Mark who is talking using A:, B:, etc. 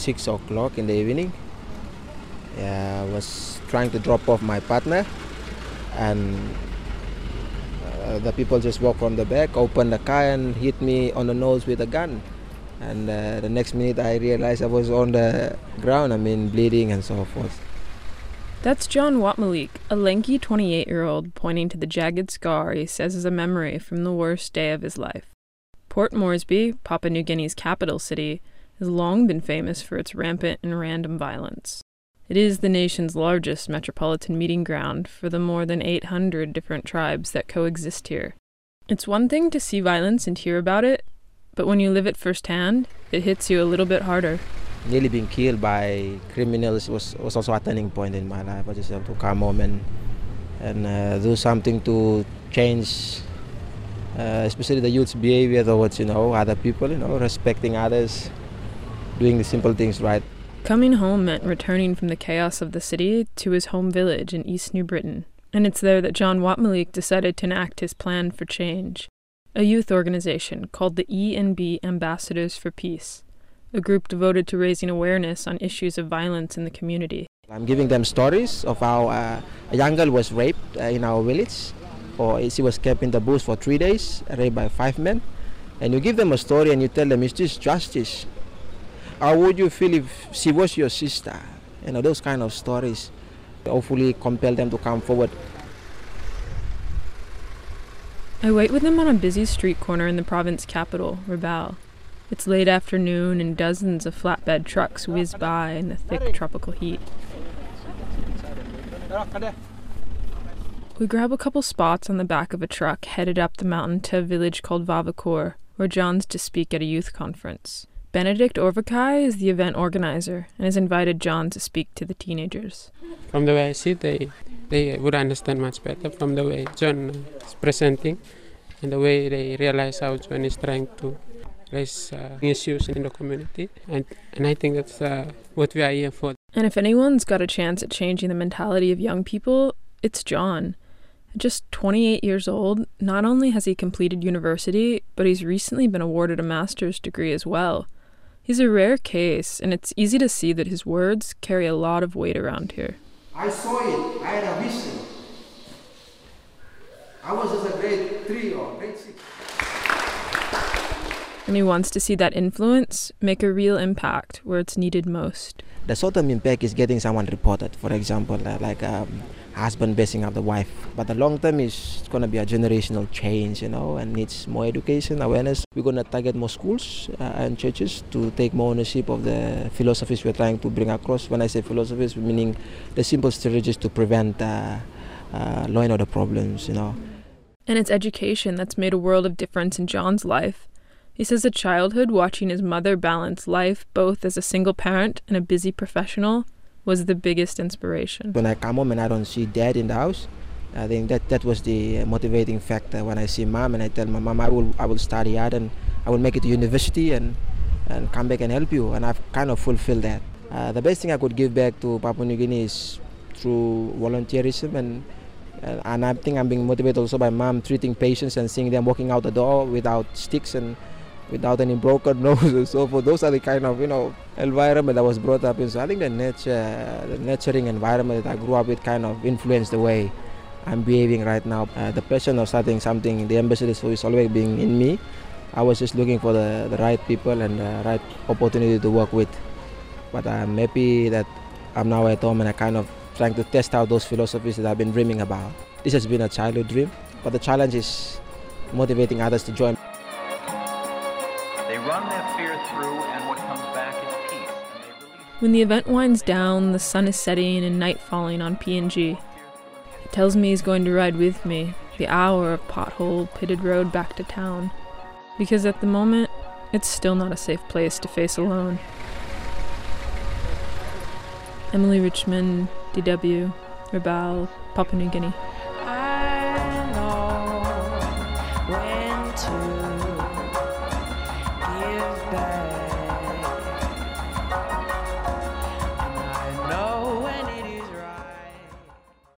A: 6 o'clock in the evening. I was trying to drop off my partner, and the people just walked from the back, opened the car, and hit me on the nose with a gun. And the next minute I realized I was on the ground, bleeding and so forth.
B: That's John Watmalik, a lanky 28-year-old pointing to the jagged scar he says is a memory from the worst day of his life. Port Moresby, Papua New Guinea's capital city, has long been famous for its rampant and random violence. It is the nation's largest metropolitan meeting ground for the more than 800 different tribes that coexist here. It's one thing to see violence and hear about it, but when you live it firsthand, it hits you a little bit harder.
A: Nearly being killed by criminals was also a turning point in my life. I just have to come home and do something to change, especially the youth's behavior towards other people, respecting others, doing the simple things right.
B: Coming home meant returning from the chaos of the city to his home village in East New Britain, and it's there that John Watmalik decided to enact his plan for change, a youth organization called the E&B Ambassadors for Peace, a group devoted to raising awareness on issues of violence in the community.
A: I'm giving them stories of how a young girl was raped in our village, or she was kept in the bush for 3 days, raped by 5 men, and you give them a story and you tell them, is this justice? How would you feel if she was your sister? Those kind of stories hopefully compel them to come forward.
B: I wait with them on a busy street corner in the province capital, Rabaul. It's late afternoon and dozens of flatbed trucks whiz by in the thick tropical heat. We grab a couple spots on the back of a truck headed up the mountain to a village called Vavakur, where John's to speak at a youth conference. Benedict Orvakai is the event organizer and has invited John to speak to the teenagers.
C: From the way I see it, they would understand much better from the way John is presenting and the way they realize how John is trying to raise issues in the community. And I think that's what we are here for.
B: And if anyone's got a chance at changing the mentality of young people, it's John. At just 28 years old, not only has he completed university, but he's recently been awarded a master's degree as well. He's a rare case, and it's easy to see that his words carry a lot of weight around here.
A: I saw it. I had a vision. I was just a grade 3 or grade 6.
B: And he wants to see that influence make a real impact where it's needed most.
A: The short-term impact is getting someone reported, for example, like husband basing up the wife. But the long-term is going to be a generational change, and needs more education, awareness. We're going to target more schools and churches to take more ownership of the philosophies we're trying to bring across. When I say philosophies, meaning the simple strategies to prevent law and order problems, And
B: it's education that's made a world of difference in John's life. He says a childhood watching his mother balance life both as a single parent and a busy professional was the biggest inspiration.
A: When I come home and I don't see dad in the house, I think that was the motivating factor. When I see mom and I tell my mom I will study hard and I will make it to university and come back and help you, and I've kind of fulfilled that. The best thing I could give back to Papua New Guinea is through volunteerism, and I think I'm being motivated also by mom treating patients and seeing them walking out the door without sticks and without any broken nose and so forth. Those are the kind of environment I was brought up in. So I think the nurturing environment that I grew up with kind of influenced the way I'm behaving right now. The passion of starting something in the embassy is always being in me. I was just looking for the right people and the right opportunity to work with. But I'm happy that I'm now at home and I kind of trying to test out those philosophies that I've been dreaming about. This has been a childhood dream, but the challenge is motivating others to join.
D: They run their fear through, and what comes back is peace.
B: When the event winds down, the sun is setting and night falling on PNG. He tells me he's going to ride with me, the hour of potholed, pitted road back to town. Because at the moment, it's still not a safe place to face alone. Emily Richmond, DW, Rabaul, Papua New Guinea.